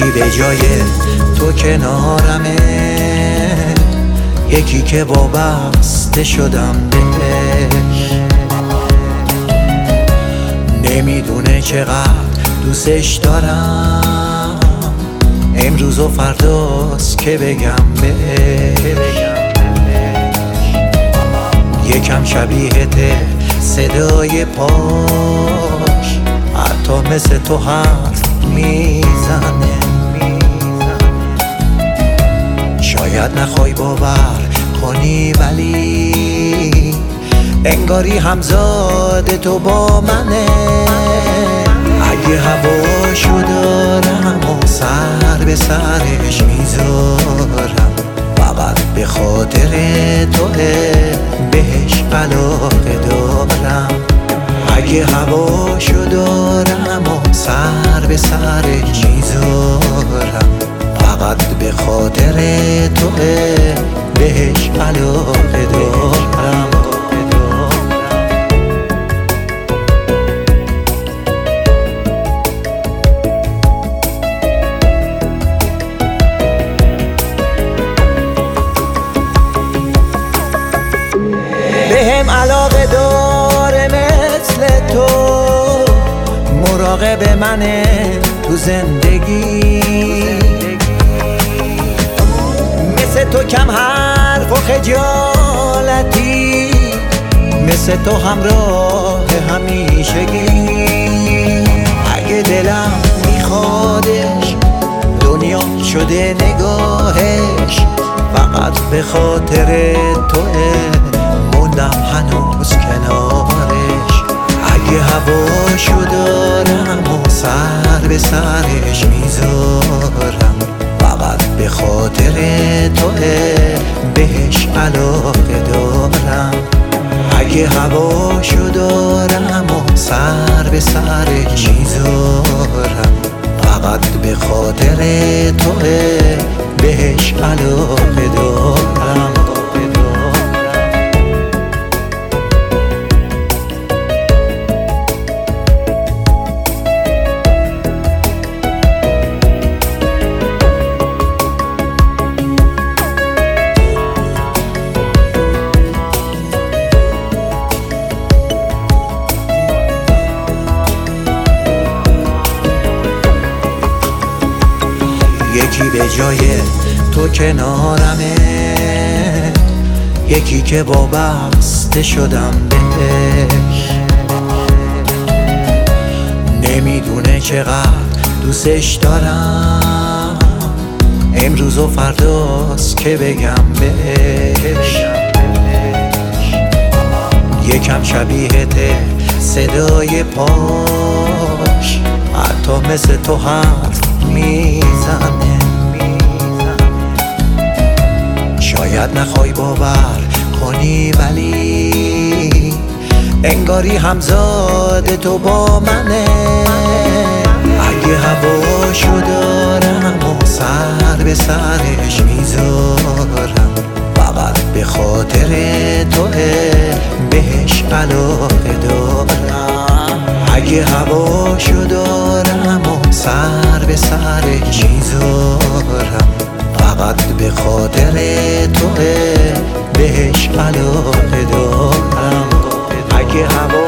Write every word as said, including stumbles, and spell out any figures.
یکی به جای تو کنارمه، یکی که وابسته شدم بهش. نمیدونه چقدر دوستش دارم، امروز و فرداست که بگم بهش. یکم شبیهته صدای پاش، حتی مثل تو حرف میزنه. شاید نخوای باور کنی ولی انگاری همزاد تو با منه. اگه هواشو دارم و سر به سرش میذارم، فقط به خاطر توه بهش علاقه دارم. اگه هواشو دارم و سر به سرش میذارم، فقط به خاطر توه بهش علاقه دارم. بهم علاقه داره مثل تو، مراقب منه تو زندگی. مثل تو کم حرف و خجالتی، مثل تو همراه همیشگی. اگه دلم میخوادش دنیا شده نگاهش، فقط به خاطر توه موندم هنوز کنارش. اگه هواشو دارم و سر به سرش میذارم، فقط به خاطر توه بهش علاقه دارم. اگه هواشو دارم و سر به سرش میذارم، فقط به خاطر توه بهش علاقه دارم. یکی به جای تو کنارمه، یکی که وابسته شدم بهش. نمیدونه چقدر دوستش دارم، امروز و فرداست که بگم بهش. یکم شبیهته صدای پاش، حتی مثل تو حرف میزنه. شاید نخوای باور کنی ولی انگاری همزاد تو با منه. اگه هواشو دارم و سر به سرش میذارم، فقط به خاطر توه بهش علاقه دارم. اگه هواشو دارم و سر به سرش میذارم، فقط به خاطر توه بهش علاقه دارم. اگه هوا